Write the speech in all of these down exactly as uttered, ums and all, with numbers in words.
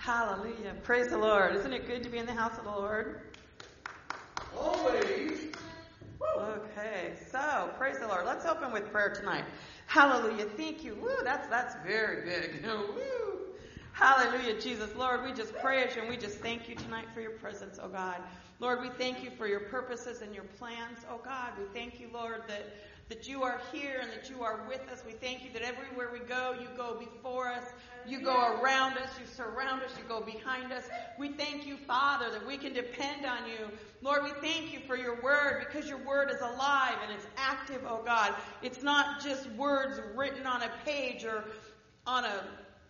Hallelujah. Praise the Lord. Isn't it good to be in the house of the Lord? Always. Okay, so praise the Lord. Let's open with prayer tonight. Hallelujah. Thank you. Woo, that's that's very big. Woo. Hallelujah, Jesus. Lord, we just praise you and we just thank you tonight for your presence, oh God. Lord, we thank you for your purposes and your plans, oh God. We thank you, Lord, that that you are here and that you are with us. We thank you that everywhere we go, you go before us, you go around us, you surround us, you go behind us. We thank you, Father, that we can depend on you. Lord, we thank you for your word because your word is alive and it's active, oh God. It's not just words written on a page or on a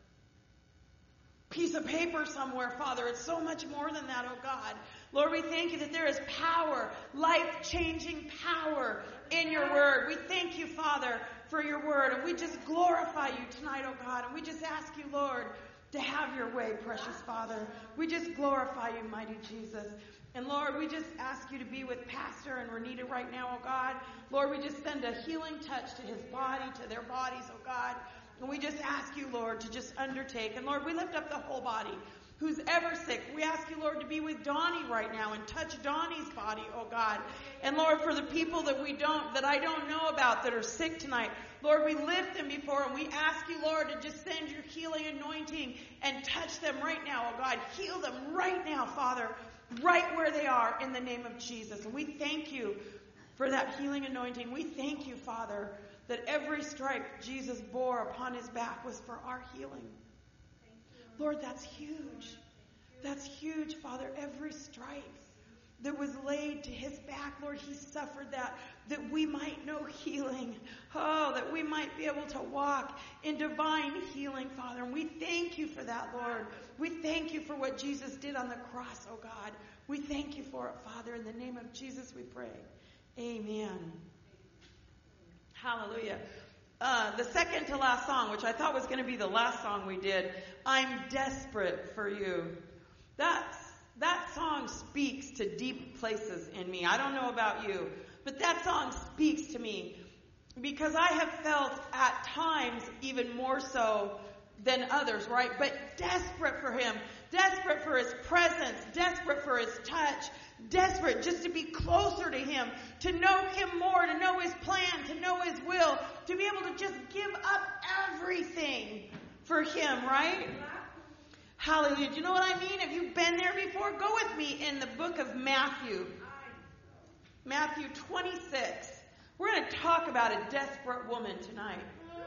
piece of paper somewhere, Father. It's so much more than that, oh God. Lord, we thank you that there is power, life-changing power in your word. We thank you, Father, for your word. And we just glorify you tonight, oh God. And we just ask you, Lord, to have your way, precious Father. We just glorify you, mighty Jesus. And Lord, we just ask you to be with Pastor and Renita right now, oh God. Lord, we just send a healing touch to his body, to their bodies, oh God. And we just ask you, Lord, to just undertake. And Lord, we lift up the whole body. Who's ever sick, we ask you, Lord, to be with Donnie right now and touch Donnie's body, oh God. And Lord, for the people that we don't, that I don't know about that are sick tonight, Lord, we lift them before and we ask you, Lord, to just send your healing anointing and touch them right now, oh God. Heal them right now, Father, right where they are in the name of Jesus. And we thank you for that healing anointing. We thank you, Father, that every stripe Jesus bore upon his back was for our healing. Lord, that's huge. That's huge, Father. Every stripe that was laid to his back, Lord, he suffered that, that we might know healing. Oh, that we might be able to walk in divine healing, Father. And we thank you for that, Lord. We thank you for what Jesus did on the cross, oh God. We thank you for it, Father. In the name of Jesus we pray. Amen. Hallelujah. Uh, the second to last song, which I thought was going to be the last song we did, I'm Desperate for You. That's, that song speaks to deep places in me. I don't know about you, but that song speaks to me because I have felt at times even more so than others, right? But desperate for him, desperate for his presence, desperate for his touch, desperate just to be closer to him, to know him more, to know his plan, to know his will, to be able to just give up everything for him, right? Hallelujah. Do you know what I mean? Have you been there before? Go with me in the book of Matthew. Matthew twenty-six. We're going to talk about a desperate woman tonight.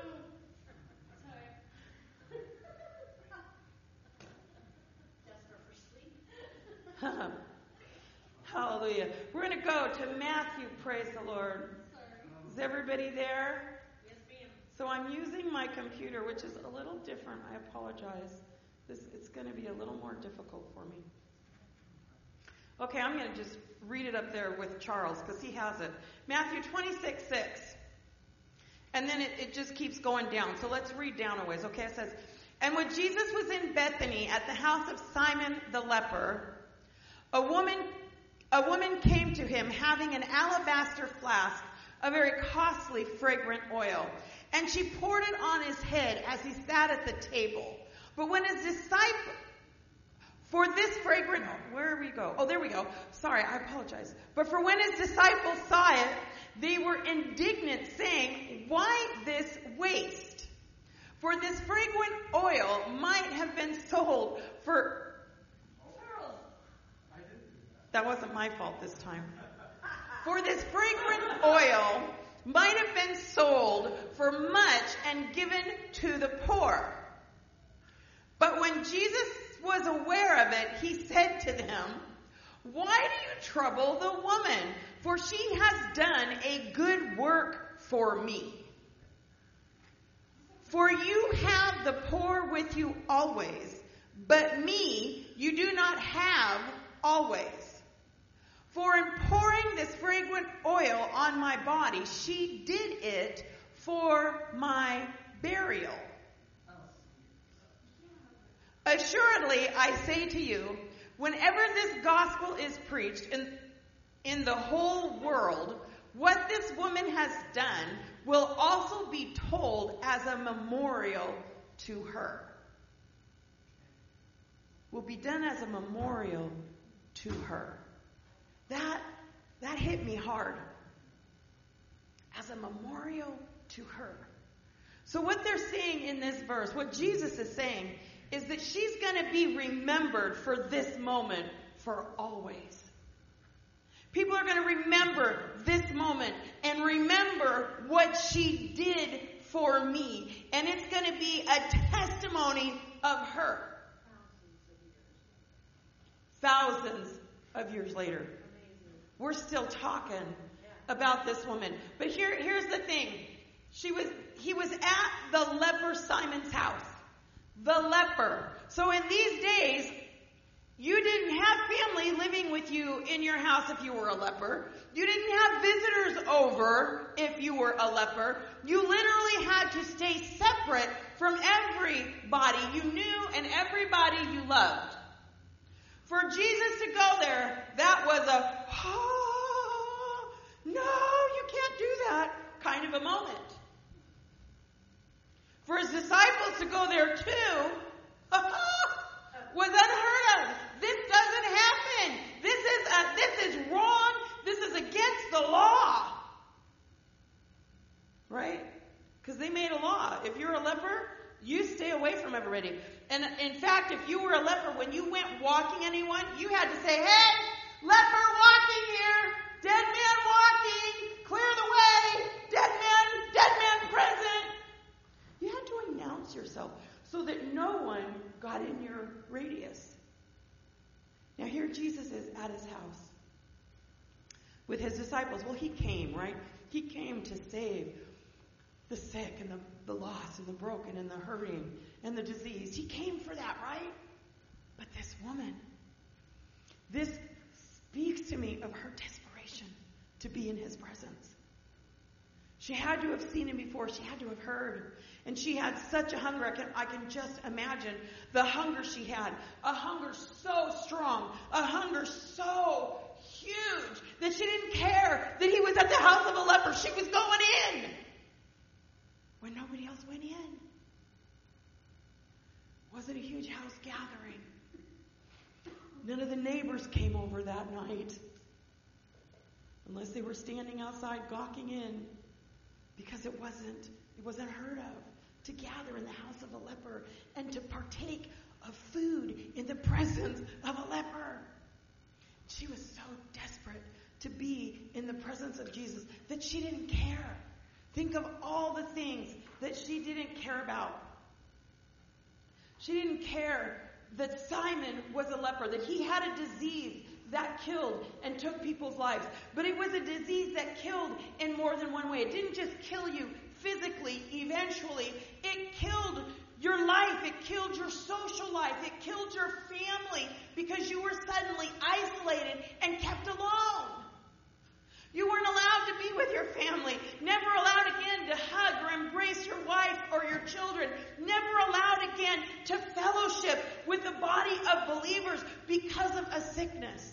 Hallelujah. We're going to go to Matthew, praise the Lord. Is everybody there? Yes, ma'am. So I'm using my computer, which is a little different. I apologize. This It's going to be a little more difficult for me. Okay, I'm going to just read it up there with Charles because he has it. Matthew twenty-six, six. And then it, it just keeps going down. So let's read down a ways. Okay, it says, and when Jesus was in Bethany at the house of Simon the leper, a woman A woman came to him having an alabaster flask of very costly fragrant oil, and she poured it on his head as he sat at the table. But when his disciple, for this fragrant, where we go? Oh, there we go. Sorry, I apologize. But for when his disciples saw it, they were indignant, saying, why this waste? For this fragrant oil might have been sold for... That wasn't my fault this time. For this fragrant oil might have been sold for much and given to the poor. But when Jesus was aware of it, he said to them, why do you trouble the woman? For she has done a good work for me. For you have the poor with you always, but me you do not have always. For in pouring this fragrant oil on my body, she did it for my burial. Assuredly, I say to you, whenever this gospel is preached in, in the whole world, what this woman has done will also be told as a memorial to her. will be done as a memorial to her. That, that hit me hard. As a memorial to her. So what they're saying in this verse, what Jesus is saying, is that she's going to be remembered for this moment for always. People are going to remember this moment and remember what she did for me. And it's going to be a testimony of her. Thousands of years later. We're still talking about this woman. But here, here's the thing. She was, he was at the leper Simon's house. The leper. So in these days, you didn't have family living with you in your house if you were a leper. You didn't have visitors over if you were a leper. You literally had to stay separate from everybody you knew and everybody you loved. For Jesus to go there, that was a, oh, no, you can't do that kind of a moment. For his disciples to go there too, was unheard of. This doesn't happen. This is a, this is wrong. This is against the law. Right? Because they made a law. If you're a leper, you stay away from everybody. And in fact, if you were a leper, when you went walking anyone, you had to say, hey, leper walking here, dead man walking, clear the way, dead man, dead man present. You had to announce yourself so that no one got in your radius. Now here Jesus is at his house with his disciples. Well, he came, right? He came to save the sick and the, the lost and the broken and the hurting and the diseased. He came for that, right? But this woman, this speaks to me of her desperation to be in his presence. She had to have seen him before. She had to have heard. And she had such a hunger. I can, I can just imagine the hunger she had. A hunger so strong. A hunger so huge that she didn't care that he was at the house of a leper. She was going in when nobody else went in. Wasn't a huge house gathering. None of the neighbors came over that night. Unless they were standing outside gawking in. Because it wasn't, it wasn't heard of to gather in the house of a leper and to partake of food in the presence of a leper. She was so desperate to be in the presence of Jesus that she didn't care. Think of all the things that she didn't care about. She didn't care that Simon was a leper, that he had a disease that killed and took people's lives. But it was a disease that killed in more than one way. It didn't just kill you physically, eventually. It killed your life. It killed your social life. It killed your family because you were suddenly isolated and kept alone. You weren't allowed to be with your family. Never allowed again to hug or embrace your wife or your children. Never allowed again to fellowship with the body of believers because of a sickness.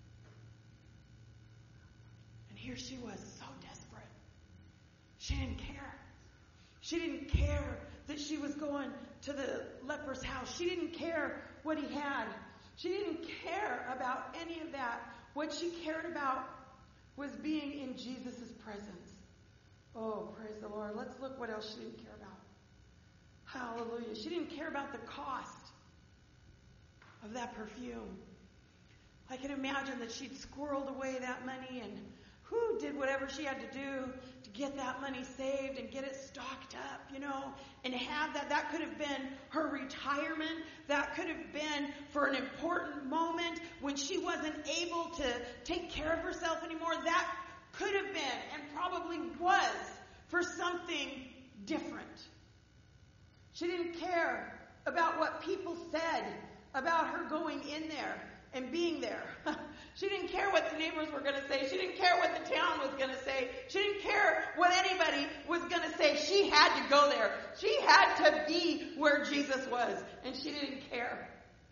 And here she was, so desperate. She didn't care. She didn't care that she was going to the leper's house. She didn't care what he had. She didn't care about any of that. What she cared about was being in Jesus' presence. Oh, praise the Lord. Let's look what else she didn't care about. Hallelujah. She didn't care about the cost of that perfume. I can imagine that she'd squirreled away that money and who did whatever she had to do to get that money saved and get it stocked up, you know, and have that. That could have been her retirement. That could have been for an important moment when she wasn't able to take care of herself anymore. That could have been and probably was for something different. She didn't care about what people said about her going in there and being there. She didn't care what the neighbors were going to say. She didn't care what the town was going to say. She didn't care what anybody was going to say. She had to go there. She had to be where Jesus was. And she didn't care.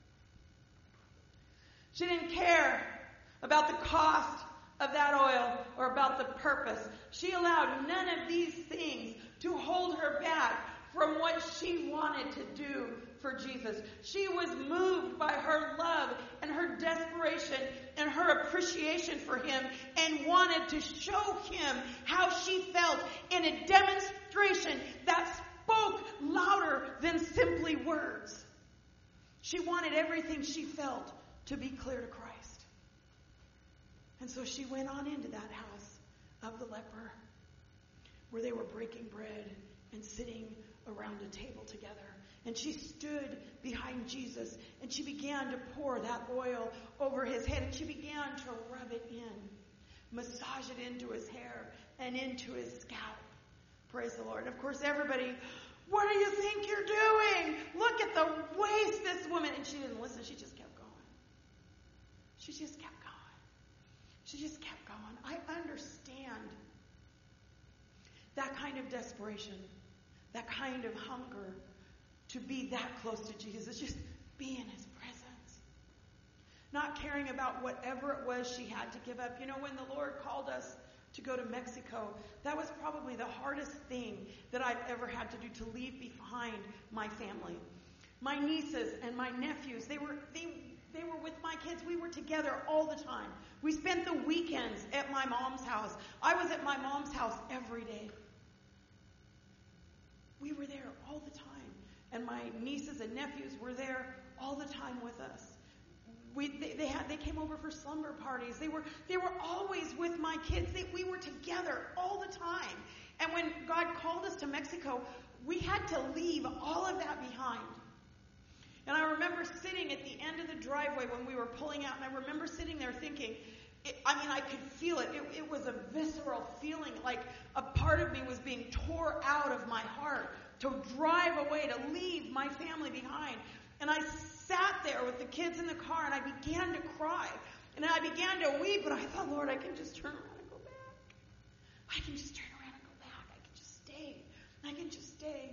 She didn't care about the cost of that oil or about the purpose. She allowed none of these things to hold her back from what she wanted to do for Jesus. She was moved by her love and her desperation and her appreciation for him and wanted to show him how she felt in a demonstration that spoke louder than simply words. She wanted everything she felt to be clear to Christ. And so she went on into that house of the leper where they were breaking bread and sitting around a table together. And she stood behind Jesus and she began to pour that oil over his head and she began to rub it in, massage it into his hair and into his scalp. Praise the Lord. And of course everybody, what do you think you're doing? Look at the waste this woman. And she didn't listen. She just kept going. She just kept going. She just kept going. I understand that kind of desperation, that kind of hunger to be that close to Jesus, just be in his presence. Not caring about whatever it was she had to give up. You know, when the Lord called us to go to Mexico, that was probably the hardest thing that I've ever had to do, to leave behind my family. My nieces and my nephews, they were they they were with my kids. We were together all the time. We spent the weekends at my mom's house. I was at my mom's house every day. We were there all the time. And my nieces and nephews were there all the time with us. We, they, they had, they came over for slumber parties. They were, they were always with my kids. They, we were together all the time. And when God called us to Mexico, we had to leave all of that behind. And I remember sitting at the end of the driveway when we were pulling out, and I remember sitting there thinking, it, I mean, I could feel it. it. It was a visceral feeling, like a part of me was being tore out of my heart to drive away, to leave my family behind. And I sat there with the kids in the car, and I began to cry. And I began to weep, and I thought, Lord, I can just turn around and go back. I can just turn around and go back. I can just stay. I can just stay.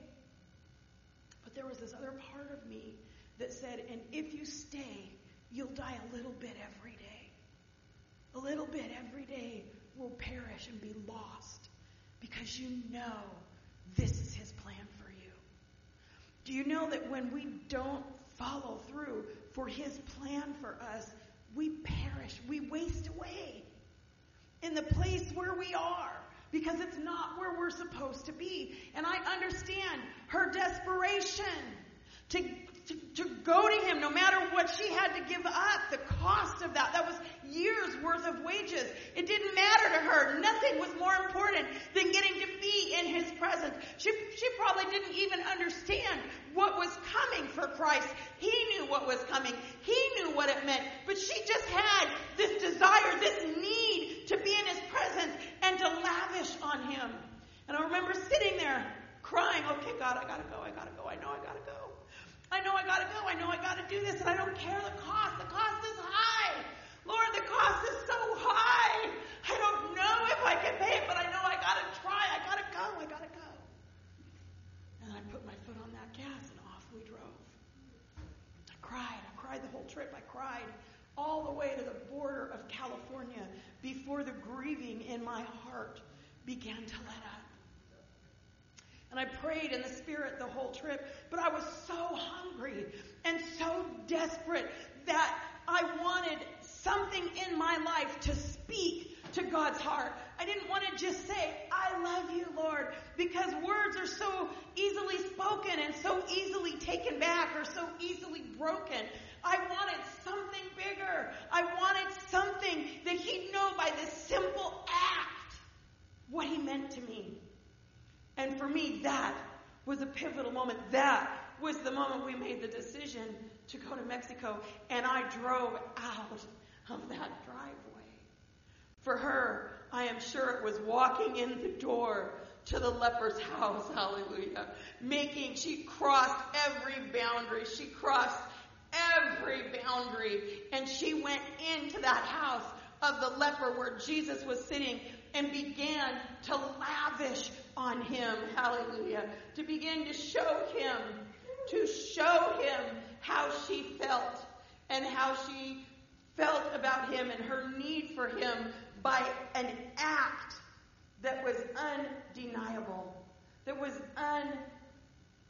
But there was this other part of me that said, and if you stay, you'll die a little bit every day. A little bit every day will perish and be lost because you know this is his plan for you. Do you know that when we don't follow through for his plan for us, we perish, we waste away in the place where we are because it's not where we're supposed to be. And I understand her desperation to, to, to go to him no matter what she had to give up, the cost of that. That was years worth of wages. It didn't matter to her. Nothing was more important than getting to be in his presence. She, she probably didn't even understand what was coming for Christ. He knew what was coming. He knew what it meant. But she just had this desire, this need to be in his presence and to lavish on him. And I remember sitting there crying, okay, God, I gotta go, I gotta go, I know I gotta go. I know I gotta go, I know I gotta do this, and I don't care the cost. The cost is high. Lord, the cost is so high. I don't know if I can pay it, but I know I gotta try. I gotta go, I gotta go. And I put my foot on that gas, and off we drove. I cried. I cried the whole trip. I cried all the way to the border of California before the grieving in my heart began to let up. And I prayed in the Spirit the whole trip, but I was so hungry and so desperate that I wanted something in my life to speak to God's heart. I didn't want to just say, I love you, Lord, because words are so easily spoken and so easily taken back or so easily broken. I wanted something bigger. I wanted something that he'd know by this simple act what he meant to me. And for me, that was a pivotal moment. That was the moment we made the decision to go to Mexico. And I drove out of that driveway. For her, I am sure it was walking in the door to the leper's house. Hallelujah. Making, she crossed every boundary. She crossed every boundary. And she went into that house of the leper where Jesus was sitting and began to lavish on him, hallelujah, to begin to show him, to show him how she felt and how she felt about him and her need for him by an act that was undeniable, that was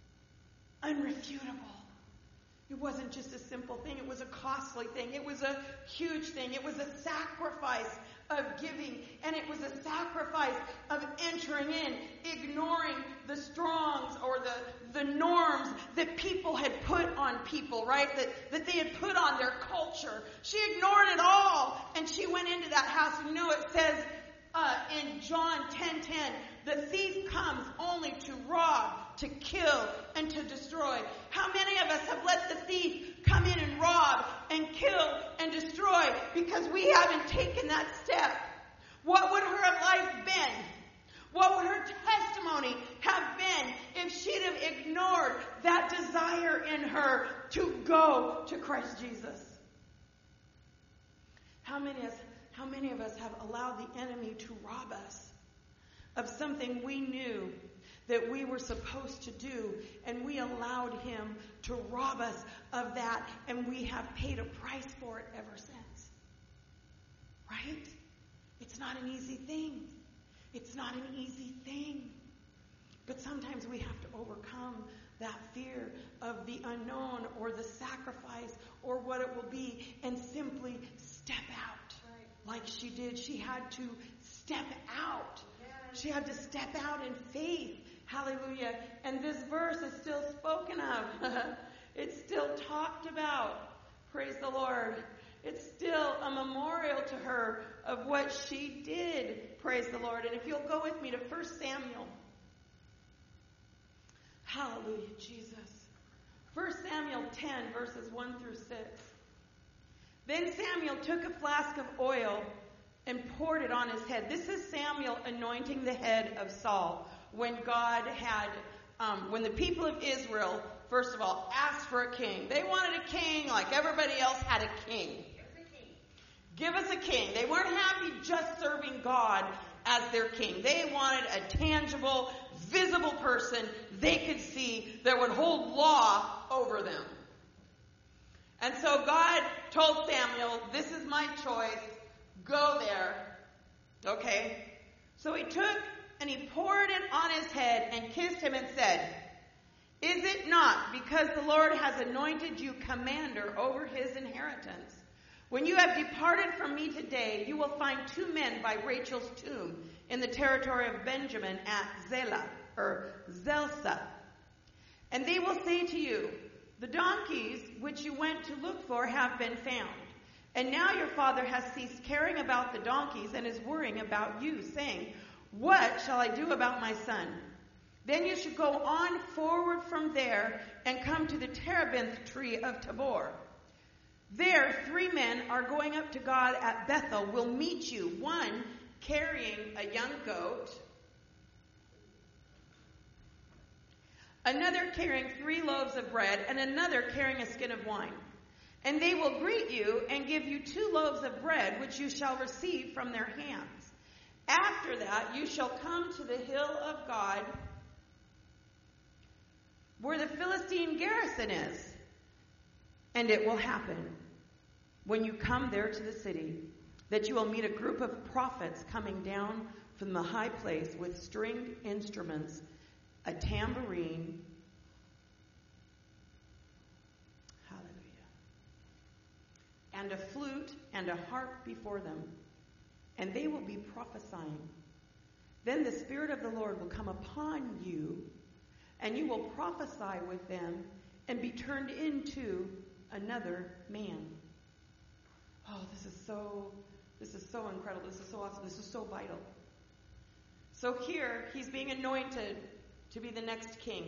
unrefutable. It wasn't just a simple thing. It was a costly thing. It was a huge thing. It was a sacrifice of giving. And it was a sacrifice of entering in, ignoring the strongs or the, the norms that people had put on people, right? That, that they had put on their culture. She ignored it all. And she went into that house. And you know, it says uh, in John ten ten, the thief comes only to rob, to kill, and to destroy. How many of us have let the thief come in and rob and kill and destroy because we haven't taken that step? What would her life been? What would her testimony have been if she'd have ignored that desire in her to go to Christ Jesus? How many of us, how many of us have allowed the enemy to rob us of something we knew that we were supposed to do, and we allowed him to rob us of that, and we have paid a price for it ever since? Right? It's not an easy thing. It's not an easy thing. But sometimes we have to overcome that fear of the unknown or the sacrifice or what it will be and simply step out. Right. Like she did. She had to step out. Yes. She had to step out in faith. Hallelujah. And this verse is still spoken of. It's still talked about. Praise the Lord. It's still a memorial to her of what she did. Praise the Lord. And if you'll go with me to First Samuel. Hallelujah, Jesus. First Samuel ten, verses one through six. Then Samuel took a flask of oil and poured it on his head. This is Samuel anointing the head of Saul. When God had, um, when the people of Israel, first of all, asked for a king. They wanted a king like everybody else had a king. Give us a king. They weren't happy just serving God as their king. They wanted a tangible, visible person they could see that would hold law over them. And so God told Samuel, this is my choice. Go there. Okay? So he took and he poured it on his head and kissed him and said, is it not because the Lord has anointed you commander over his inheritance? When you have departed from me today, you will find two men by Rachel's tomb in the territory of Benjamin at Zelah, or Zelsa. And they will say to you, the donkeys which you went to look for have been found. And now your father has ceased caring about the donkeys and is worrying about you, saying, what shall I do about my son? Then you should go on forward from there and come to the terebinth tree of Tabor. There, three men are going up to God at Bethel will meet you, one carrying a young goat, another carrying three loaves of bread, and another carrying a skin of wine. And they will greet you and give you two loaves of bread, which you shall receive from their hands. After that, you shall come to the hill of God, where the Philistine garrison is. And it will happen, when you come there to the city, that you will meet a group of prophets coming down from the high place with stringed instruments, a tambourine, hallelujah, and a flute and a harp before them. And they will be prophesying. Then the Spirit of the Lord will come upon you, and you will prophesy with them and be turned into another man. Oh, this is so, this is so incredible. This is so awesome. This is so vital. So here, he's being anointed to be the next king.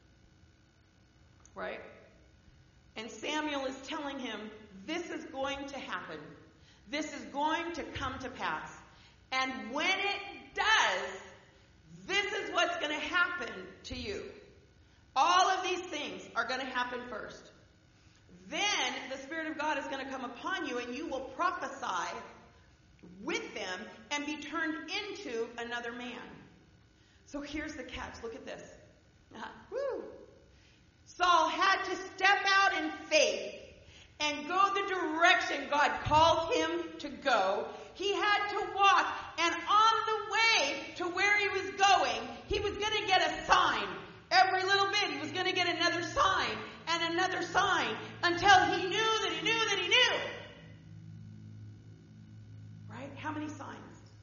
Right? And Samuel is telling him, this is going to happen. This is going to come to pass. And when it does, this is what's going to happen to you. All of these things are going to happen first. Then the Spirit of God is going to come upon you and you will prophesy with them and be turned into another man. So here's the catch. Look at this. Uh, woo. Saul had to step out in faith and go the direction God called him to go. He had to walk, and on the way to where he was going, he was going to get a sign. Every little bit, he was going going to get another sign and another sign until he knew that he knew that he knew. Right? How many signs?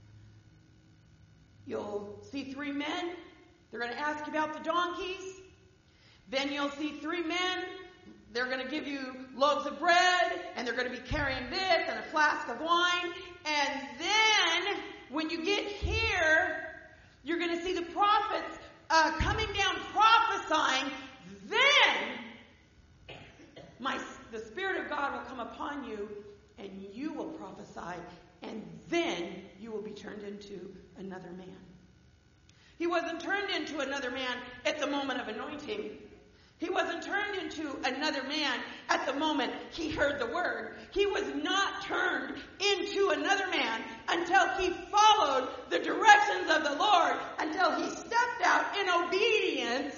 You'll see three men. They're going to ask you about the donkeys. Then you'll see three men. They're going to give you loaves of bread, and they're going to be carrying this and a flask of wine. And then, when you get here, you're going to see the prophets uh, coming down prophesying. Then, my the Spirit of God will come upon you, and you will prophesy, and then you will be turned into another man. He wasn't turned into another man at the moment of anointing. He wasn't turned into another man at the moment he heard the word. He was not turned into another man until he followed the directions of the Lord, until he stepped out in obedience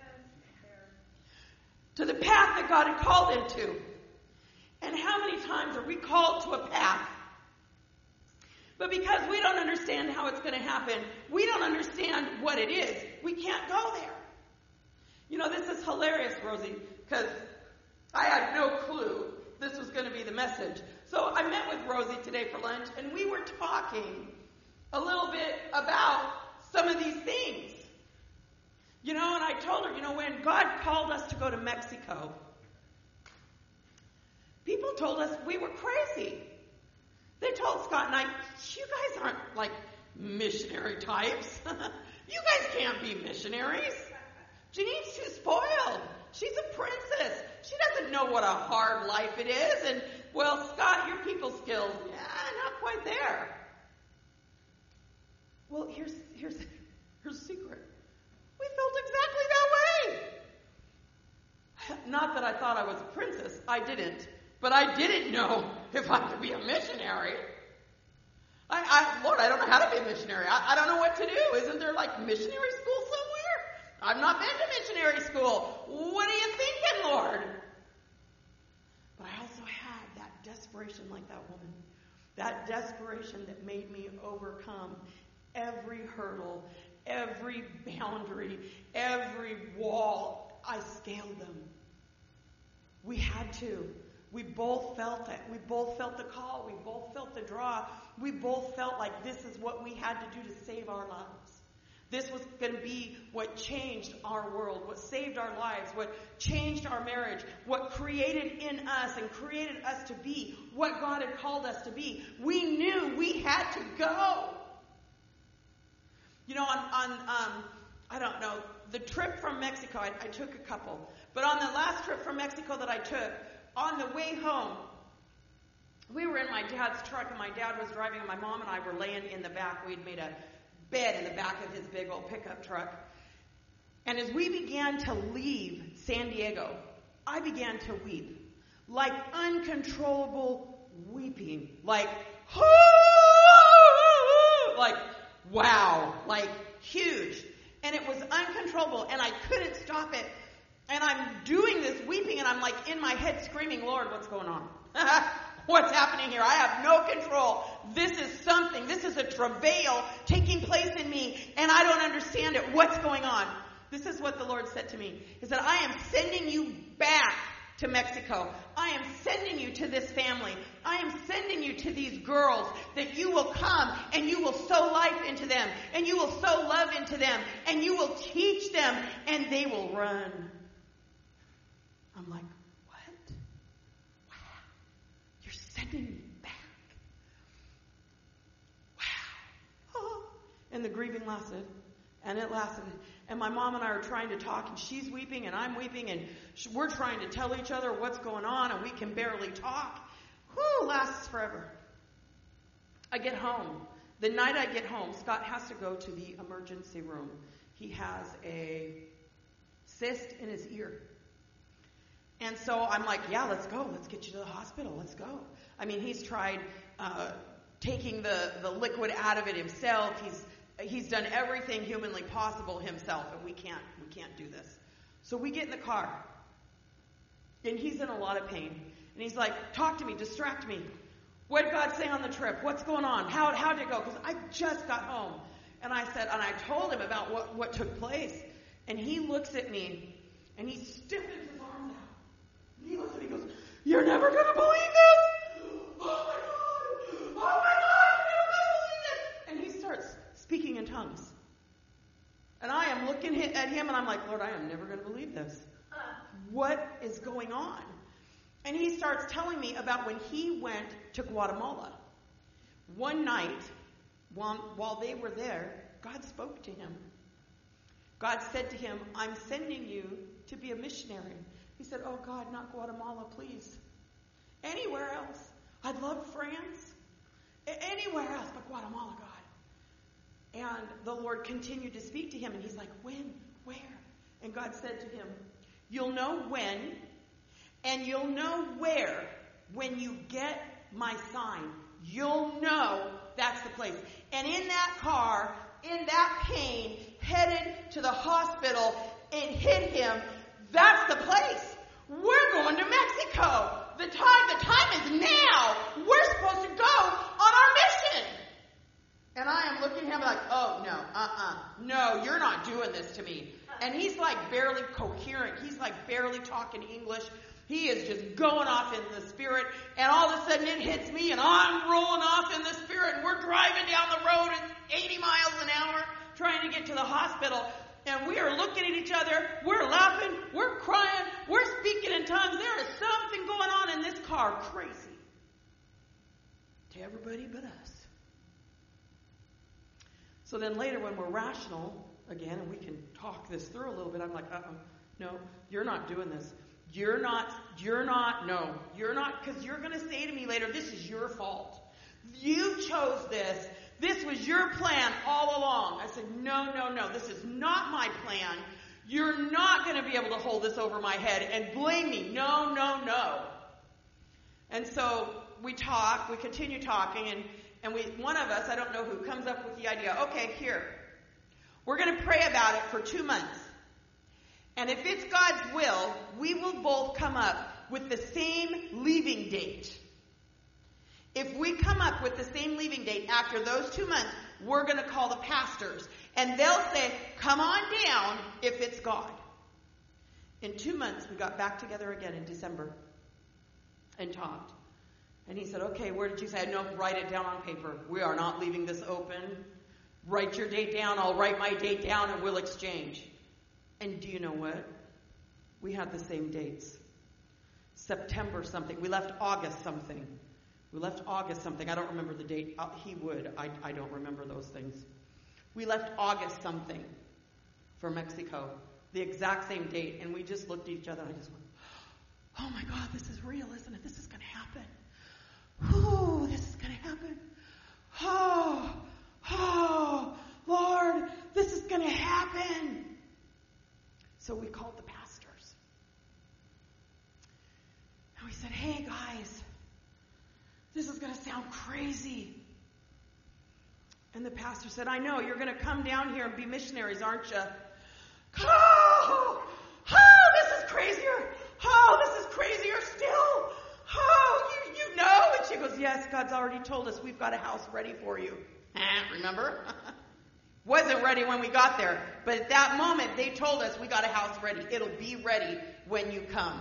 to the path that God had called him to. And how many times are we called to a path? But because we don't understand how it's going to happen, we don't understand what it is, we can't go there. You know, this is hilarious, Rosie, because I had no clue this was going to be the message. So I met with Rosie today for lunch, and we were talking a little bit about some of these things. You know, and I told her, you know, when God called us to go to Mexico, people told us we were crazy. They told Scott and I, you guys aren't like missionary types. You guys can't be missionaries. Janine's too spoiled. She's a princess. She doesn't know what a hard life it is. And, well, Scott, your people skills, yeah, not quite there. Well, here's here's here's the secret. We felt exactly that way. Not that I thought I was a princess. I didn't. But I didn't know if I could be a missionary. I, I Lord, I don't know how to be a missionary. I, I don't know what to do. Isn't there like missionary school somewhere? I've not been to missionary school. What are you thinking, Lord? But I also had that desperation like that woman. That desperation that made me overcome every hurdle, every boundary, every wall. I scaled them. We had to. We both felt it. We both felt the call. We both felt the draw. We both felt like this is what we had to do to save our lives. This was going to be what changed our world, what saved our lives, what changed our marriage, what created in us and created us to be what God had called us to be. We knew we had to go. You know, on, on um, I don't know, the trip from Mexico, I, I took a couple. But on the last trip from Mexico that I took, on the way home, we were in my dad's truck, and my dad was driving, and my mom and I were laying in the back. We'd made a bed in the back of his big old pickup truck. And as we began to leave San Diego, I began to weep. Like uncontrollable weeping. Like, like, wow. Like, huge. And it was uncontrollable, and I couldn't stop it. And I'm doing this weeping, and I'm like in my head screaming, Lord, what's going on? What's happening here? I have no control. This is something. This is a travail taking place in me, and I don't understand it. What's going on? This is what the Lord said to me. He said, I am sending you back to Mexico. I am sending you to this family. I am sending you to these girls, that you will come and you will sow life into them, and you will sow love into them, and you will teach them, and they will run. I'm like, what? Wow. You're sending me back. Wow. Oh. And the grieving lasted. And it lasted. And my mom and I are trying to talk, and she's weeping, and I'm weeping, and we're trying to tell each other what's going on, and we can barely talk. Whew, lasts forever. I get home. The night I get home, Scott has to go to the emergency room. He has a cyst in his ear. And so I'm like, yeah, let's go. Let's get you to the hospital. Let's go. I mean, he's tried uh, taking the, the liquid out of it himself. He's he's done everything humanly possible himself, and we can't we can't do this. So we get in the car, and he's in a lot of pain. And he's like, talk to me, distract me. What did God say on the trip? What's going on? How how did it go? Because I just got home. And I said, and I told him about what, what took place. And he looks at me. And he stiffens his arms out. And he looks and he goes, "You're never going to believe this! Oh my God! Oh my God! You're never going to believe this!" And he starts speaking in tongues. And I am looking at him and I'm like, "Lord, I am never going to believe this. What is going on?" And he starts telling me about when he went to Guatemala. One night, while, while they were there, God spoke to him. God said to him, "I'm sending you to be a missionary." He said, "Oh God, not Guatemala, please. Anywhere else. I'd love France. A- anywhere else but Guatemala, God." And the Lord continued to speak to him, and he's like, "When? Where?" And God said to him, "You'll know when, and you'll know where when you get my sign. You'll know that's the place." And in that car, in that pain, headed to the hospital, and hit him, that's the place. We're going to Mexico. The time, the time is now. We're supposed to go on our mission. And I am looking at him like, "Oh, no, uh-uh. No, you're not doing this to me." And he's like barely coherent. He's like barely talking English. He is just going off in the Spirit. And all of a sudden it hits me and I'm rolling off in the Spirit. And we're driving down the road at eighty miles an hour trying to get to the hospital. And we are looking at each other. We're laughing. We're crying. We're speaking in tongues. There is something going on in this car. Crazy. To everybody but us. So then later when we're rational again and we can talk this through a little bit, I'm like, uh-uh, no, you're not doing this. You're not, you're not, no, you're not, because you're going to say to me later, this is your fault. You chose this. This was your plan all along. I said, no, no, no, this is not my plan. You're not going to be able to hold this over my head and blame me. No, no, no. And so we talk, we continue talking, and, and we, one of us, I don't know who, comes up with the idea, okay, here, we're going to pray about it for two months. And if it's God's will, we will both come up with the same leaving date. If we come up with the same leaving date after those two months, we're going to call the pastors. And they'll say, come on down if it's God. In two months, we got back together again in December and talked. And he said, okay, where did you say? No, write it down on paper. We are not leaving this open. Write your date down. I'll write my date down and we'll exchange. And do you know what? We had the same dates. September something. We left August something. We left August something. I don't remember the date. Uh, he would. I, I don't remember those things. We left August something for Mexico. The exact same date. And we just looked at each other and I just went, oh my God, this is real, isn't it? This is going to happen. Whew, this is going to happen. Oh, oh, Lord, this is going to happen. So we called the pastors. And we said, hey guys, this is going to sound crazy. And the pastor said, I know, you're going to come down here and be missionaries, aren't you? Oh, oh, this is crazier. Oh, this is crazier still. Oh, you, you know. And she goes, yes, God's already told us we've got a house ready for you. Remember? Wasn't ready when we got there. But at that moment, they told us we got a house ready. It'll be ready when you come.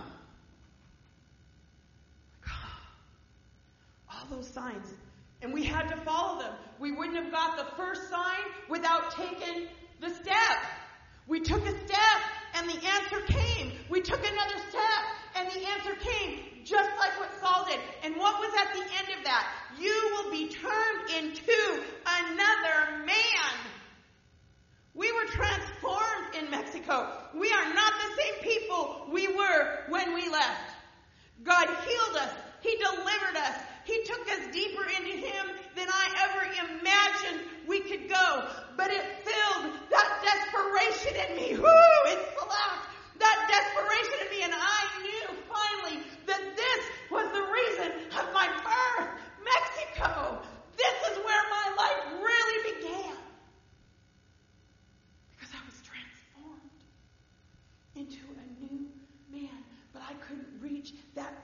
All those signs. And we had to follow them. We wouldn't have got the first sign without taking the step. We took a step and the answer came. We took another step and the answer came. Just like what Saul did. And what was at the end of that? You will be turned into another man. We were transformed in Mexico. We are not the same people we were when we left. God healed us. He delivered us. He took us deeper into Him than I ever imagined we could go. But it filled that desperation in me. Whoo! It slapped that desperation in me. And I knew finally that this was the reason of my birth. Mexico. This is where my life really began. Because I was transformed into a new man. But I couldn't reach that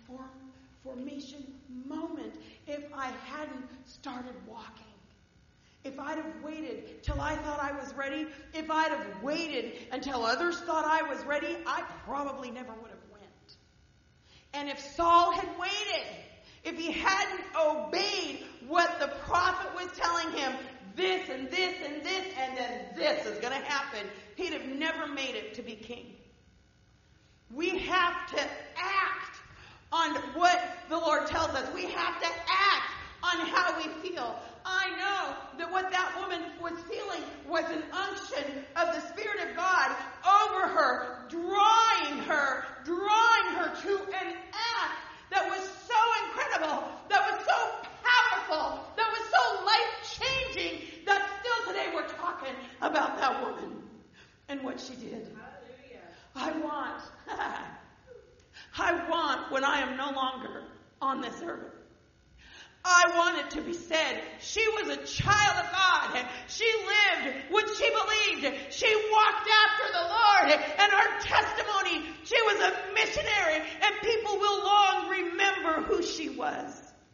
transformation moment if I hadn't started walking. If I'd have waited till I thought I was ready, if I'd have waited until others thought I was ready, I probably never would have went. And if Saul had waited, if he hadn't obeyed what the prophet was telling him, this and this and this and then this is going to happen, he'd have never made it to be king. We have to act on what the Lord tells us. We have to act on how we feel. I know that what that woman was feeling was an unction of the Spirit of God over her, drawing her, drawing her to an act that was so incredible, that was so powerful, that was so life-changing, that still today we're talking about that woman and what she did. Hallelujah. I want, I want when I am no longer on this earth, I want it to be said, she was a child of God. She lived what she believed. She walked after the Lord. And her testimony, she was a missionary. And people will long remember who she was.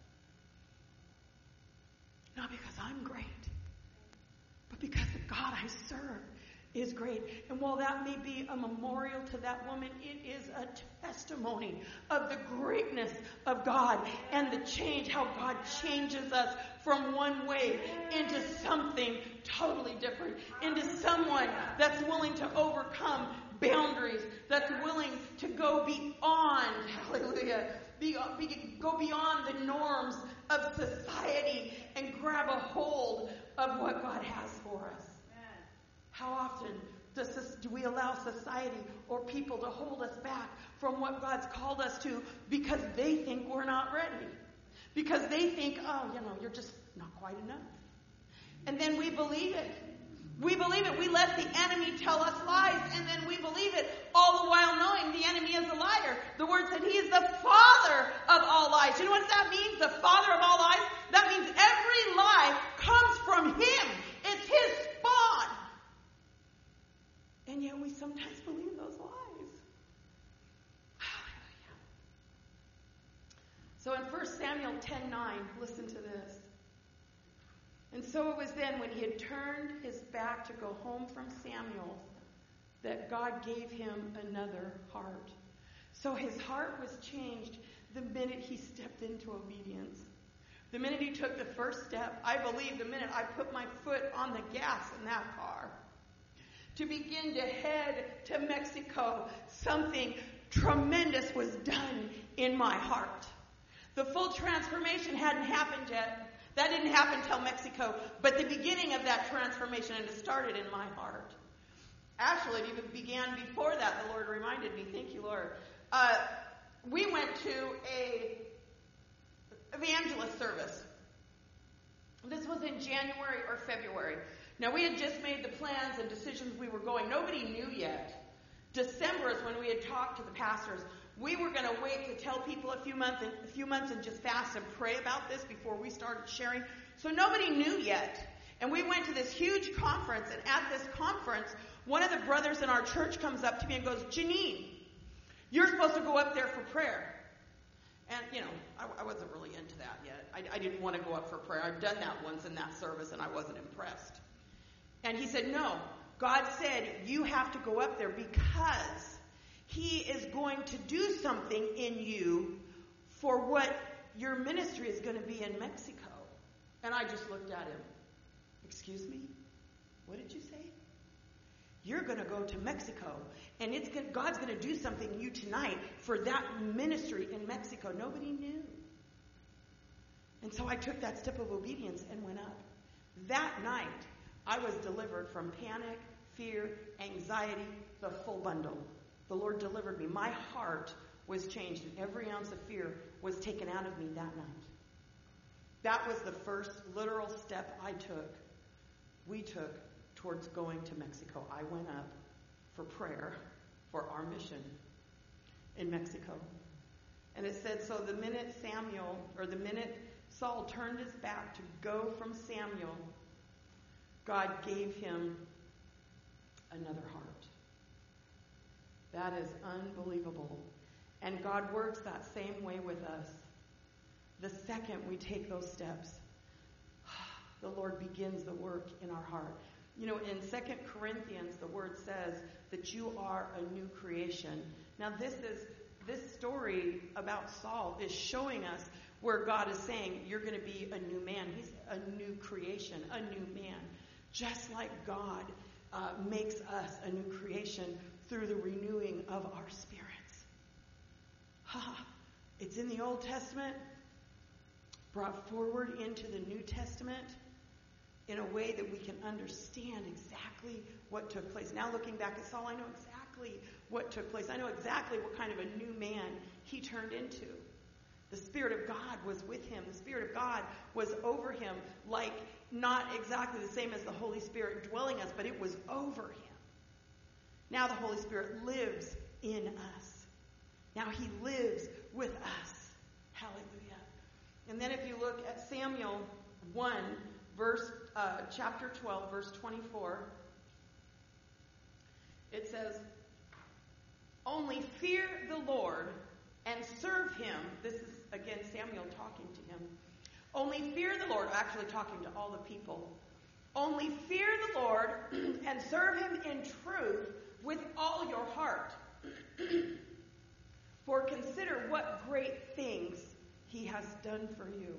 Not because I'm great, but because the God I serve is great. And while that may be a memorial to that woman, it is a testimony of the greatness of God and the change, how God changes us from one way into something totally different, into someone that's willing to overcome boundaries, that's willing to go beyond, hallelujah, be, be, go beyond the norms of society and grab a hold of what God has for us. How often does this, do we allow society or people to hold us back from what God's called us to because they think we're not ready? Because they think, oh, you know, you're just not quite enough. And then we believe it. We believe it. We let the enemy tell us lies, and then we believe it, all the while knowing the enemy is a liar. The word said he is the father of all lies. You know what that means? The father of all lies? That means every lie comes from him. It's his spawn. And yet we sometimes believe those lies. Hallelujah. So in First Samuel ten nine, listen to this. And so it was then when he had turned his back to go home from Samuel that God gave him another heart. So his heart was changed the minute he stepped into obedience. The minute he took the first step, I believe the minute I put my foot on the gas in that car, to begin to head to Mexico, something tremendous was done in my heart. The full transformation hadn't happened yet. That didn't happen till Mexico. But the beginning of that transformation, and it started in my heart. Actually, it even began before that. The Lord reminded me. Thank you, Lord. Uh, we went to a evangelist service. This was in January or February. Now, we had just made the plans and decisions we were going. Nobody knew yet. December is when we had talked to the pastors. We were going to wait to tell people a few months and a few months and just fast and pray about this before we started sharing. So nobody knew yet. And we went to this huge conference, and at this conference, one of the brothers in our church comes up to me and goes, Janine, you're supposed to go up there for prayer. And, you know, I, I wasn't really into that yet. I, I didn't want to go up for prayer. I'd done that once in that service, and I wasn't impressed. And he said, no, God said you have to go up there because he is going to do something in you for what your ministry is going to be in Mexico. And I just looked at him. Excuse me? What did you say? You're going to go to Mexico, and it's going, God's going to do something in you tonight for that ministry in Mexico. Nobody knew. And so I took that step of obedience and went up. That night, I was delivered from panic, fear, anxiety, the full bundle. The Lord delivered me. My heart was changed, and every ounce of fear was taken out of me that night. That was the first literal step I took, we took, towards going to Mexico. I went up for prayer for our mission in Mexico. And it said, so the minute Samuel, or the minute Saul turned his back to go from Samuel, God gave him another heart. That is unbelievable. And God works that same way with us. The second we take those steps, the Lord begins the work in our heart. You know, in Second Corinthians, the word says that you are a new creation. Now, this is this story about Saul is showing us where God is saying you're going to be a new man. He's a new creation, a new man. Just like God uh, makes us a new creation through the renewing of our spirits. Ha! It's in the Old Testament, brought forward into the New Testament in a way that we can understand exactly what took place. Now looking back at Saul, I know exactly what took place. I know exactly what kind of a new man he turned into. The Spirit of God was with him. The Spirit of God was over him, like not exactly the same as the Holy Spirit dwelling us, but it was over him. Now the Holy Spirit lives in us. Now he lives with us. Hallelujah. And then if you look at Samuel one, verse uh, chapter twelve, verse twenty-four, it says, "Only fear the Lord and serve him." This is, again, Samuel talking to him. "Only fear the Lord," actually talking to all the people. "Only fear the Lord and serve him in truth with all your heart. For consider what great things he has done for you."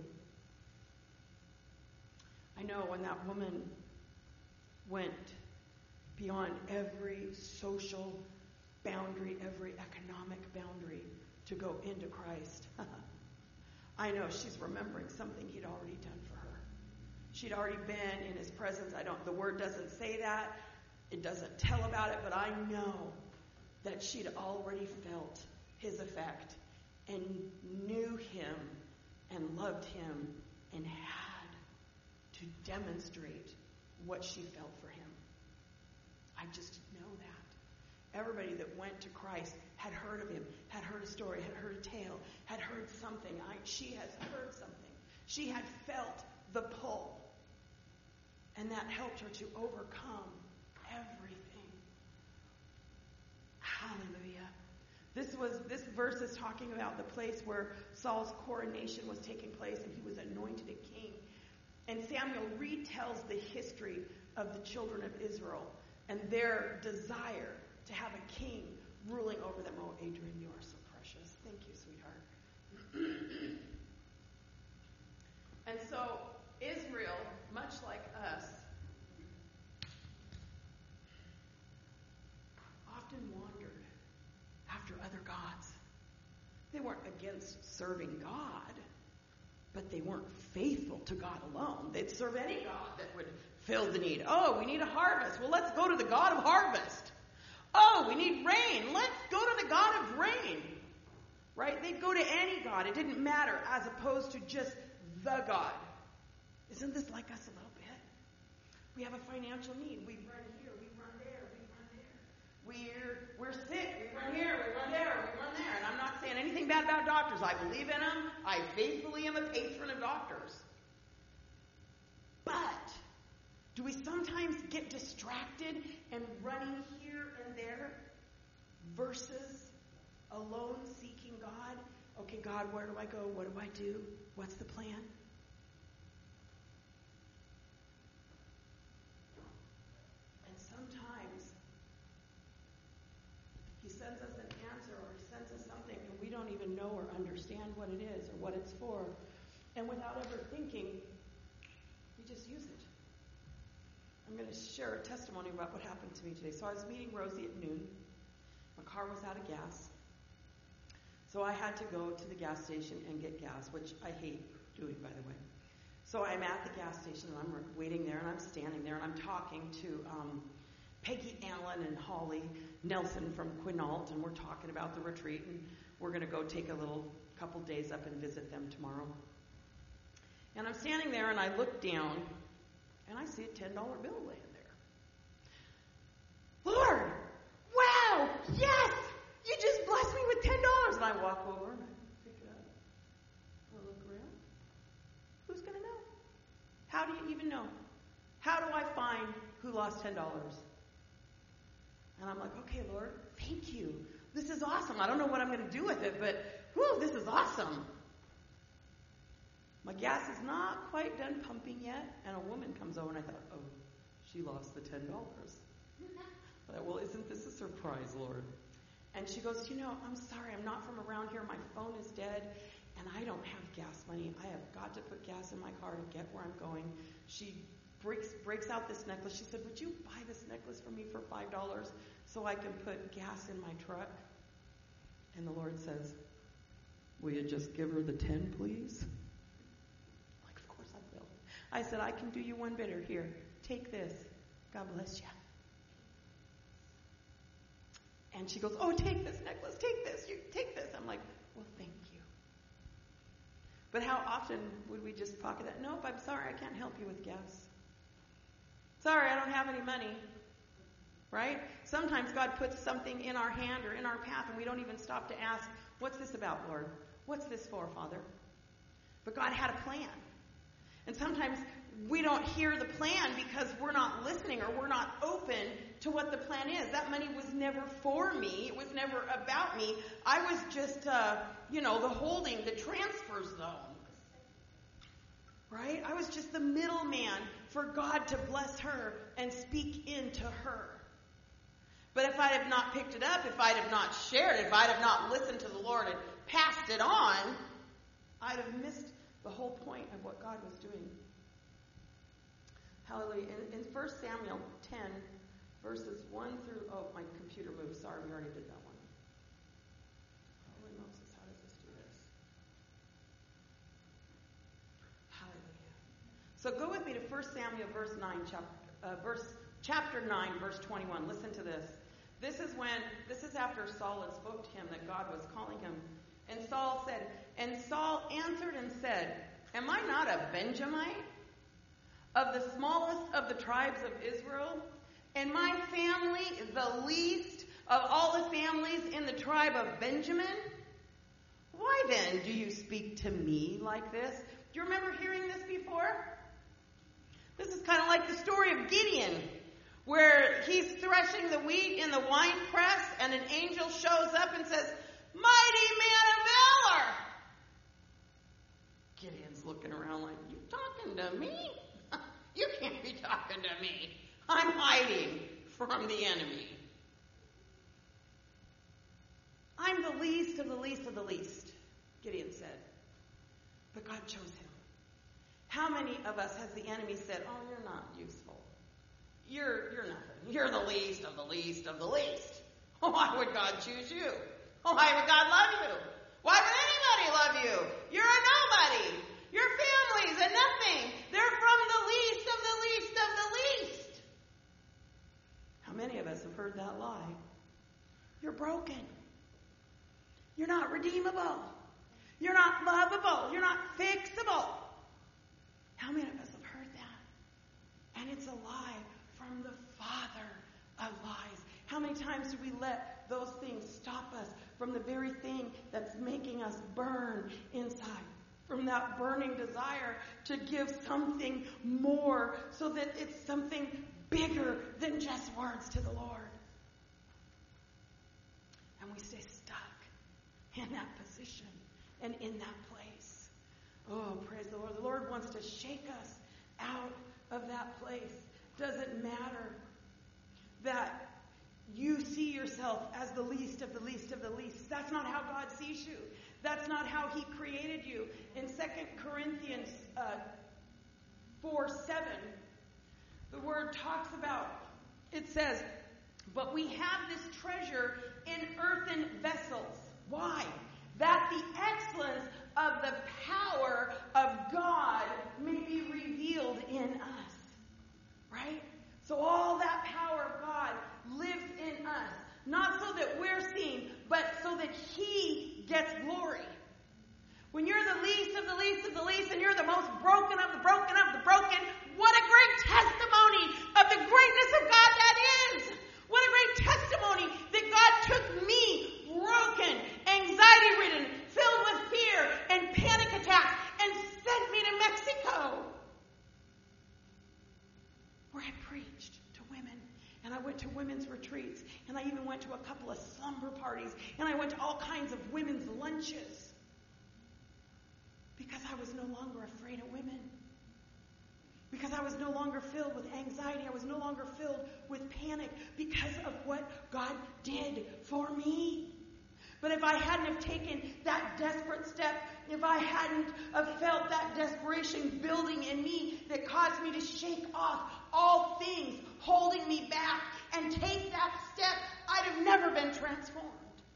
I know when that woman went beyond every social boundary, every economic boundary to go into Christ, I know she's remembering something he'd already done for her. She'd already been in his presence. I don't, the word doesn't say that. It doesn't tell about it, but I know that she'd already felt his effect and knew him and loved him and had to demonstrate what she felt for him. I just know that. Everybody that went to Christ had heard of him, had heard a story, had heard a tale, had heard something. I, she has heard something. She had felt the pull. And that helped her to overcome everything. Hallelujah. This was this verse is talking about the place where Saul's coronation was taking place and he was anointed a king. And Samuel retells the history of the children of Israel and their desire to have a king ruling over them. Oh, Adrian, you are so precious. Thank you, sweetheart. And so Israel, much like us, often wandered after other gods. They weren't against serving God, but they weren't faithful to God alone. They'd serve any God that would fill the need. Oh, we need a harvest. Well, let's go to the God of harvest. Oh, we need rain. Let's go to the God of rain. Right? They'd go to any God. It didn't matter, as opposed to just the God. Isn't this like us a little bit? We have a financial need. We run here, we run there, we run there. We're, we're sick. We run here, we run there, we run there. And I'm not saying anything bad about doctors. I believe in them. I faithfully am a patron of doctors. But do we sometimes get distracted and running here and there versus alone seeking God? Okay, God, where do I go? What do I do? What's the plan? And sometimes he sends us an answer or he sends us something and we don't even know or understand what it is or what it's for. And without ever thinking, we just use it. I'm going to share a testimony about what happened to me today. So I was meeting Rosie at noon. My car was out of gas. So I had to go to the gas station and get gas, which I hate doing, by the way. So I'm at the gas station, and I'm waiting there, and I'm standing there, and I'm talking to um, Peggy Allen and Holly Nelson from Quinault, and we're talking about the retreat, and we're going to go take a little couple days up and visit them tomorrow. And I'm standing there, and I look down, and I see a ten dollar bill laying there. Lord, wow, yes! You just blessed me with ten dollars. And I walk over and I pick it up. I look around. Who's going to know? How do you even know? How do I find who lost ten dollars? And I'm like, okay, Lord, thank you. This is awesome. I don't know what I'm going to do with it, but whew, this is awesome. My gas is not quite done pumping yet, and a woman comes over, and I thought, oh, she lost the ten dollars. I thought, well, isn't this a surprise, Lord? And she goes, you know, I'm sorry, I'm not from around here. My phone is dead, and I don't have gas money. I have got to put gas in my car to get where I'm going. She breaks breaks out this necklace. She said, would you buy this necklace for me for five dollars so I can put gas in my truck? And the Lord says, will you just give her the ten, please? I'm like, of course I will. I said, I can do you one better. Here, take this. God bless you. And she goes, oh, take this necklace, take this, you take this. I'm like, well, thank you. But how often would we just pocket that? Nope, I'm sorry, I can't help you with gas. Sorry, I don't have any money. Right? Sometimes God puts something in our hand or in our path, and we don't even stop to ask, what's this about, Lord? What's this for, Father? But God had a plan. And sometimes we don't hear the plan because we're not listening or we're not open to what the plan is. That money was never for me. It was never about me. I was just, uh, you know, the holding, the transfer zone. Right? I was just the middleman for God to bless her and speak into her. But if I have not picked it up, if I have not shared it, if I have not listened to the Lord and passed it on, I'd have missed the whole point of what God was doing. Hallelujah. In, in First Samuel ten, verses one through, oh, my computer moved. Sorry, we already did that one. Holy Moses, how does this do this? Hallelujah. So go with me to First Samuel verse nine, chapter, uh, verse, chapter nine, verse twenty-one. Listen to this. This is when, this is after Saul had spoke to him that God was calling him. And Saul said, and Saul answered and said, am I not a Benjamite, of the smallest of the tribes of Israel? And my family the least of all the families in the tribe of Benjamin? Why then do you speak to me like this? Do you remember hearing this before? This is kind of like the story of Gideon, where he's threshing the wheat in the wine press, and an angel shows up and says, mighty man of valor! Gideon's looking around like, you talking to me? You can't be talking to me. I'm hiding from the enemy. I'm the least of the least of the least, Gideon said. But God chose him. How many of us has the enemy said, oh, you're not useful. You're, you're nothing. You're the least of the least of the least. Oh, why would God choose you? Oh, why would God love you? Why would anybody love you? You're a nobody. Your family's a nothing. They're from the least of the least of the least. How many of us have heard that lie? You're broken. You're not redeemable. You're not lovable. You're not fixable. How many of us have heard that? And it's a lie from the father of lies. How many times do we let those things stop us from the very thing that's making us burn inside? From that burning desire to give something more so that it's something bigger than just words to the Lord. And we stay stuck in that position and in that place. Oh, praise the Lord. The Lord wants to shake us out of that place. Doesn't matter that you see yourself as the least of the least of the least. That's not how God sees you. That's not how he created you. In Second Corinthians uh, four seven, the word talks about, it says, but we have this treasure in earthen vessels. Why? That the excellence of the power of God may be revealed in us. Right? So all that power of God lives in us. Not so that we're seen, but so that he gets glory. When you're the least of the least of the least, and you're the most broken of the broken of the broken, what a great testimony of the greatness of God that is. What a great testimony that God took me, broken, anxiety-ridden, filled with fear and panic attacks, and sent me to Mexico, where I preached to women. And I went to women's retreats. And I even went to a couple of slumber parties. And I went to all kinds of women's lunches. Because I was no longer afraid of women. Because I was no longer filled with anxiety. I was no longer filled with panic because of what God did for me. But if I hadn't have taken that desperate step, if I hadn't have felt that desperation building in me that caused me to shake off all things holding me back and take that step, I'd have never been transformed.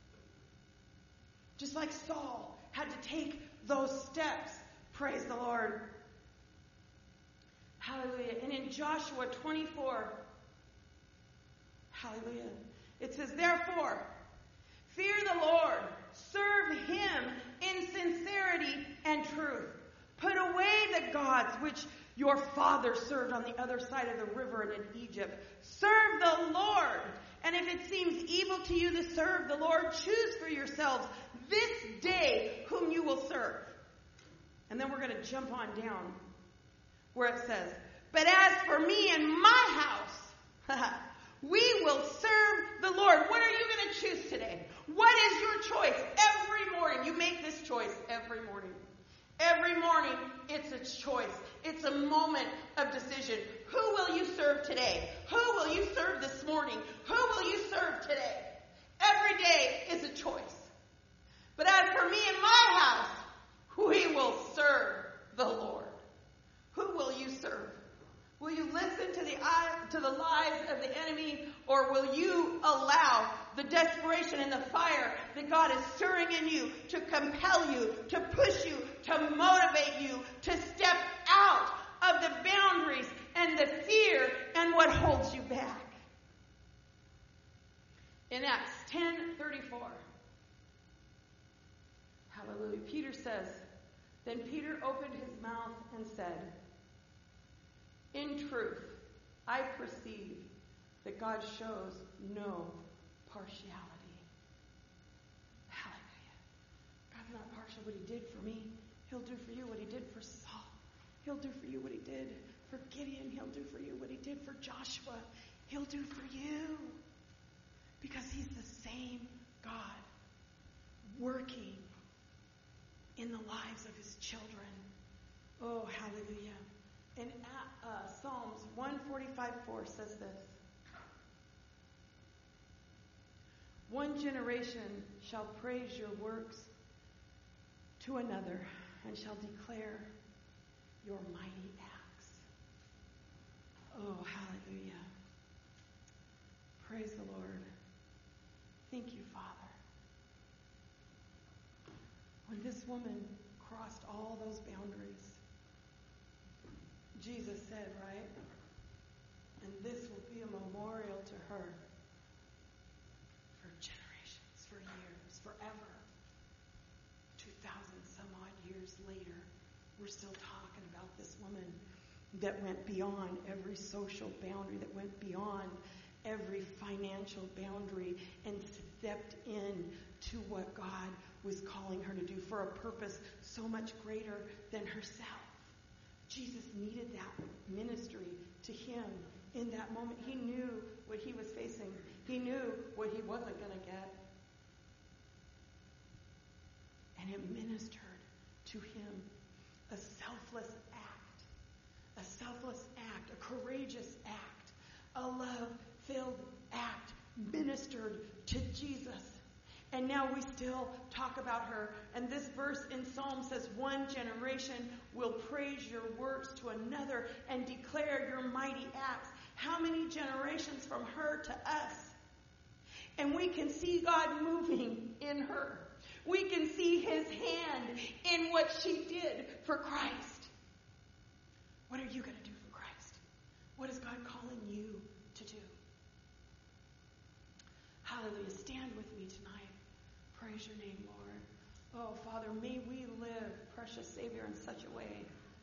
Just like Saul had to take those steps. Praise the Lord. Hallelujah. And in Joshua twenty-four, hallelujah, it says, therefore, fear the Lord, serve him in sincerity and truth. Put away the gods which your father served on the other side of the river and in Egypt. Serve the Lord. And if it seems evil to you to serve the Lord, choose for yourselves this day whom you will serve. And then we're going to jump on down where it says, but as for me and my house, we will serve the Lord. What are you going to choose today? What is your choice? Every morning, you make this choice every morning. Every morning, it's a choice. It's a moment of decision. Who will you serve today? Who will you serve this morning? Who will you serve today? Every day is a choice. But as for me and my house, we will serve the Lord. Who will you serve? Will you listen to the to the lies of the enemy, or will you allow the desperation and the fire that God is stirring in you to compel you, to push you, to motivate you, to step out of the boundaries and the fear and what holds you back? In Acts ten thirty-four, hallelujah, Peter says, then Peter opened his mouth and said, in truth, I perceive that God shows no partiality. Hallelujah. God's not partial. What he did for me, he'll do for you what he did for Saul. He'll do for you what he did for Gideon. He'll do for you what he did for Joshua. He'll do for you. Because he's the same God working in the lives of his children. Oh, hallelujah. And uh, Psalms one forty-five four says this. One generation shall praise your works to another and shall declare your mighty acts. Oh, hallelujah. Praise the Lord. Thank you, Father. When this woman crossed all those boundaries, Jesus said, right? And this will be a memorial to her for generations, for years, forever. Two thousand some odd years later, we're still talking about this woman that went beyond every social boundary, that went beyond every financial boundary and stepped in to what God was calling her to do for a purpose so much greater than herself. Jesus needed that ministry to him in that moment. He knew what he was facing. He knew what he wasn't going to get. And it ministered to him a selfless act, a selfless act, a courageous act, a love-filled act ministered to Jesus. And now we still talk about her. And this verse in Psalm says, one generation will praise your works to another and declare your mighty acts. How many generations from her to us? And we can see God moving in her. We can see his hand in what she did for Christ. What are you going to do for Christ? What is God calling you to do? Hallelujah. Stand with me tonight. Praise your name, Lord. Oh, Father, may we live, precious Savior, in such a way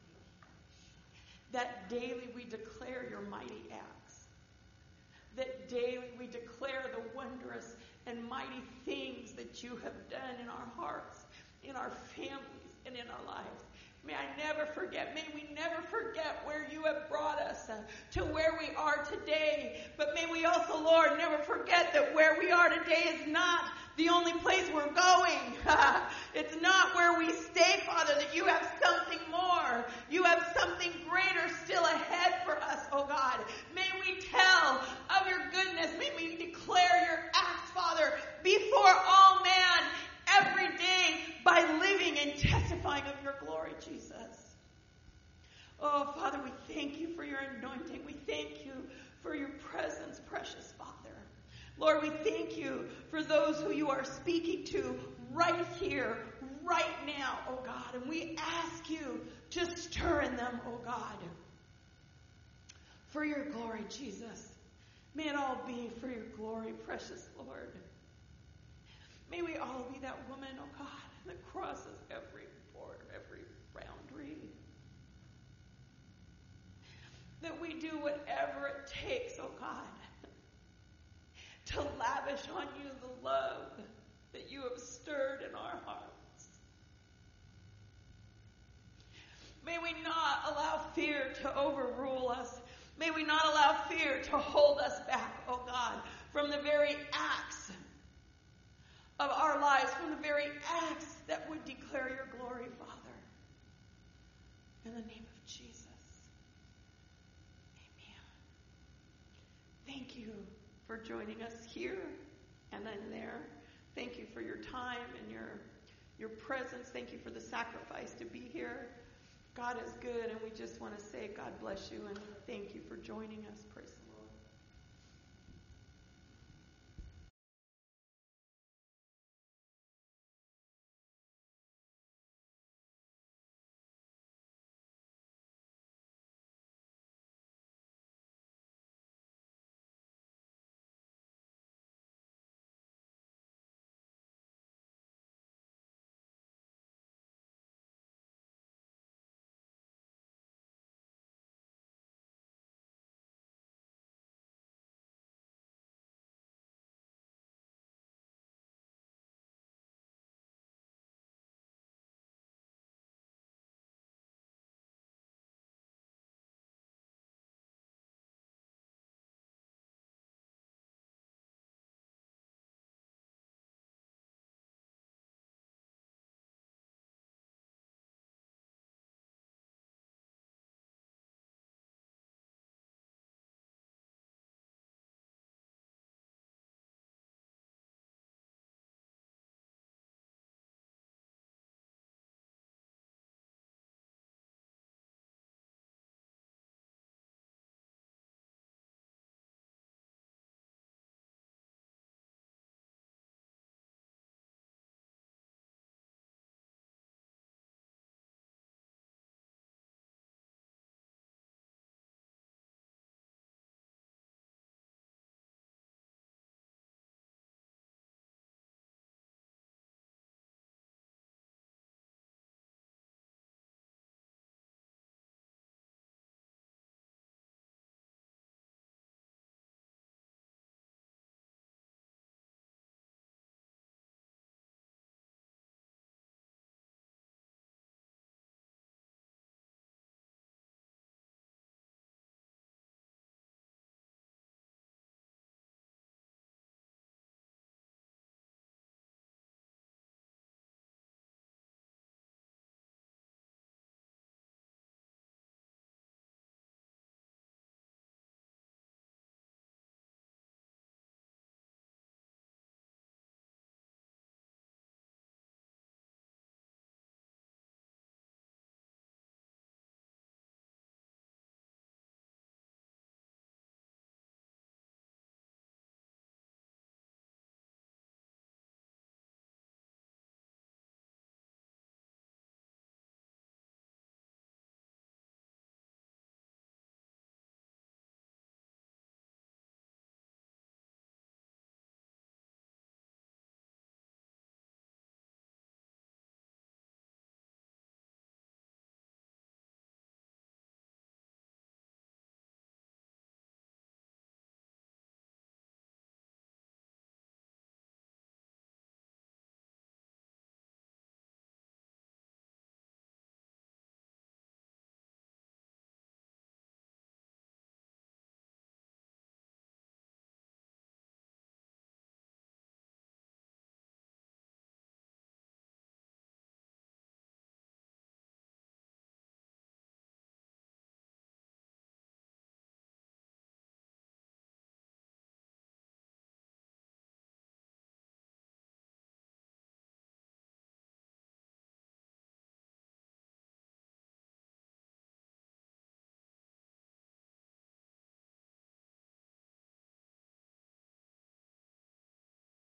that daily we declare your mighty acts. That daily we declare the wondrous and mighty things that you have done in our hearts, in our families, and in our lives. May I never forget, may we never forget where you have brought us uh, to where we are today. But may we also, Lord, never forget that where we are today is not the only place we're going. It's not where we stay, Father, that you have Jesus. Oh, Father, we thank you for your anointing. We thank you for your presence, precious Father. Lord, we thank you for those who you are speaking to right here, right now, oh God. And we ask you to stir in them, oh God, for your glory, Jesus. May it all be for your glory, precious Lord. May we all be that woman, oh God, that crosses every border, every boundary. That we do whatever it takes, oh God, to lavish on you the love that you have stirred in our hearts. May we not allow fear to overrule us. May we not allow fear to hold us back, oh God, from the very acts of our lives, from the very acts that would declare your glory, Father. In the name of Jesus. Amen. Thank you for joining us here and then there. Thank you for your time and your, your presence. Thank you for the sacrifice to be here. God is good, and we just want to say God bless you and thank you for joining us. Praise the Lord.